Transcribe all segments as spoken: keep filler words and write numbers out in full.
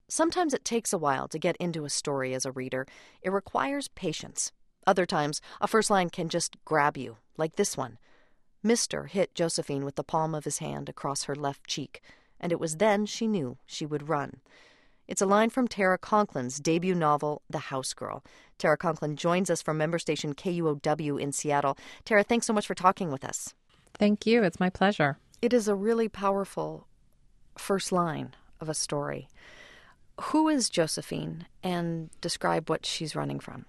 Sometimes it takes a while to get into a story as a reader. It requires patience. Other times, a first line can just grab you, like this one. Mister hit Josephine with the palm of his hand across her left cheek, and it was then she knew she would run. It's a line from Tara Conklin's debut novel, The House Girl. Tara Conklin joins us from member station K U O W in Seattle. Tara, thanks so much for talking with us. Thank you. It's my pleasure. It is a really powerful first line of a story. Who is Josephine, and describe what she's running from?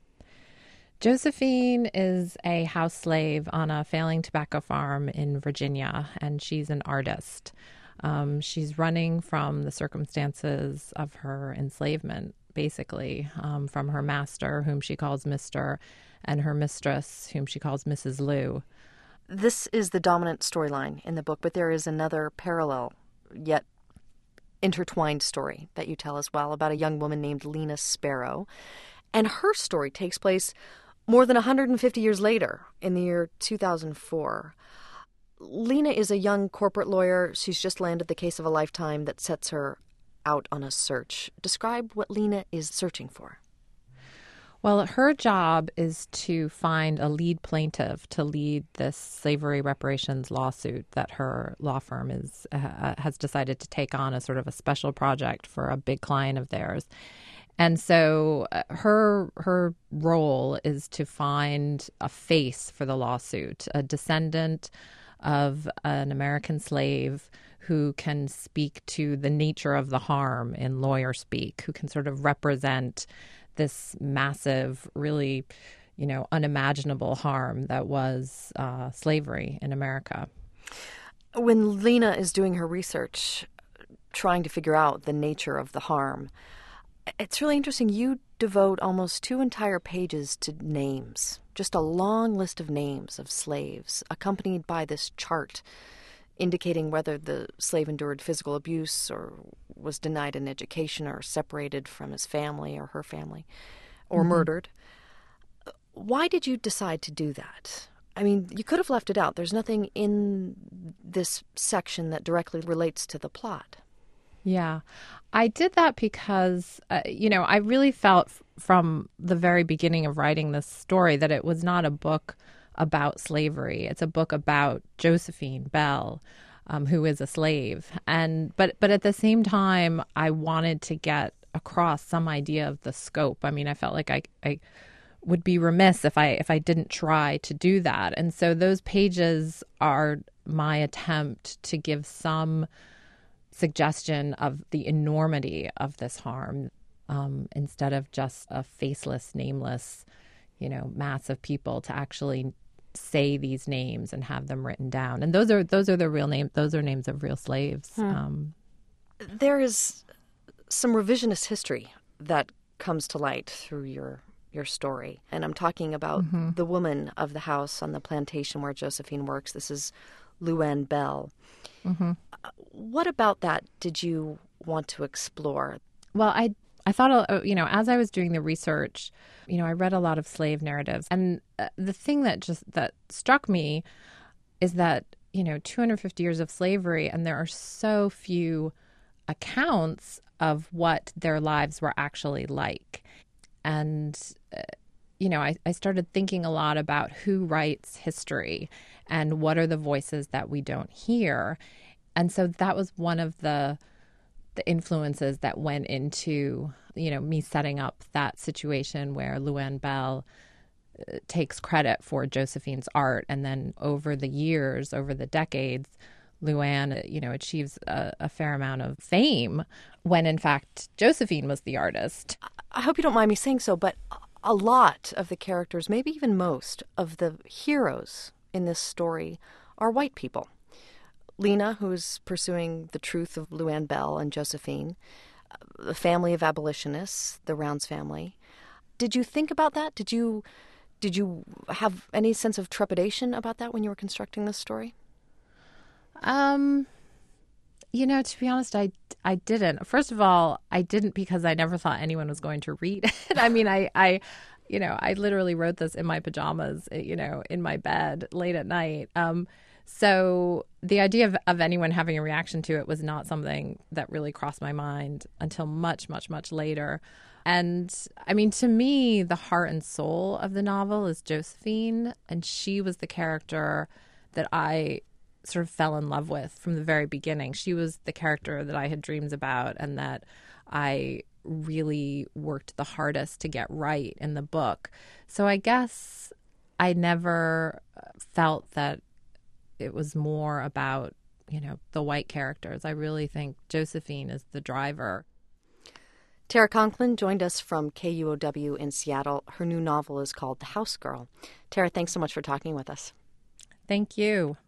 Josephine is a house slave on a failing tobacco farm in Virginia, and she's an artist. Um, she's running from the circumstances of her enslavement, basically, um, from her master, whom she calls Mister, and her mistress, whom she calls Missus Lou. This is the dominant storyline in the book, but there is another parallel, yet intertwined story that you tell as well about a young woman named Lena Sparrow. And her story takes place more than one hundred fifty years later, in the year two thousand four. Lena is a young corporate lawyer. She's just landed the case of a lifetime that sets her out on a search. Describe what Lena is searching for. Well, her job is to find a lead plaintiff to lead this slavery reparations lawsuit that her law firm is uh, has decided to take on as sort of a special project for a big client of theirs. And so uh, her her role is to find a face for the lawsuit, a descendant of an American slave who can speak to the nature of the harm in lawyer speak, who can sort of represent this massive, really, you know, unimaginable harm that was uh, slavery in America. When Lena is doing her research, trying to figure out the nature of the harm, it's really interesting. You devote almost two entire pages to names, just a long list of names of slaves, accompanied by this chart indicating whether the slave endured physical abuse or was denied an education or separated from his family or her family or mm-hmm. murdered. Why did you decide to do that? I mean, you could have left it out. There's nothing in this section that directly relates to the plot. Yeah, I did that because, uh, you know, I really felt f- from the very beginning of writing this story that it was not a book about slavery. It's a book about Josephine Bell, um, who is a slave. And but but at the same time, I wanted to get across some idea of the scope. I mean, I felt like I, I would be remiss if I if I didn't try to do that. And so those pages are my attempt to give some suggestion of the enormity of this harm, um, instead of just a faceless, nameless, you know, mass of people, to actually say these names and have them written down. And those are those are the real names. Those are names of real slaves. Hmm. Um, there is some revisionist history that comes to light through your your story, and I'm talking about mm-hmm. the woman of the house on the plantation where Josephine works. This is Luann Bell. Mm-hmm. Uh, what about that did you want to explore? Well, I I thought, uh, you know, as I was doing the research, you know, I read a lot of slave narratives. And uh, the thing that just that struck me is that, you know, two hundred fifty years of slavery, and there are so few accounts of what their lives were actually like. And, uh, you know, I, I started thinking a lot about who writes history and what are the voices that we don't hear. And so that was one of the the influences that went into, you know, me setting up that situation where Luann Bell uh, takes credit for Josephine's art. And then over the years, over the decades, Luann, you know, achieves a, a fair amount of fame when, in fact, Josephine was the artist. I hope you don't mind me saying so, but a lot of the characters, maybe even most of the heroes in this story, are white people. Lena, who's pursuing the truth of Luann Bell and Josephine, the family of abolitionists, the Rounds family. Did you think about that? Did you did you have any sense of trepidation about that when you were constructing this story? Um, you know, to be honest, I, I didn't. First of all, I didn't because I never thought anyone was going to read it. I mean, I, I, you know, I literally wrote this in my pajamas, you know, in my bed late at night. Um, So the idea of, of anyone having a reaction to it was not something that really crossed my mind until much, much, much later. And I mean, to me, the heart and soul of the novel is Josephine, and she was the character that I sort of fell in love with from the very beginning. She was the character that I had dreams about and that I really worked the hardest to get right in the book. So I guess I never felt that it was more about, you know, the white characters. I really think Josephine is the driver. Tara Conklin joined us from K U O W in Seattle. Her new novel is called The House Girl. Tara, thanks so much for talking with us. Thank you.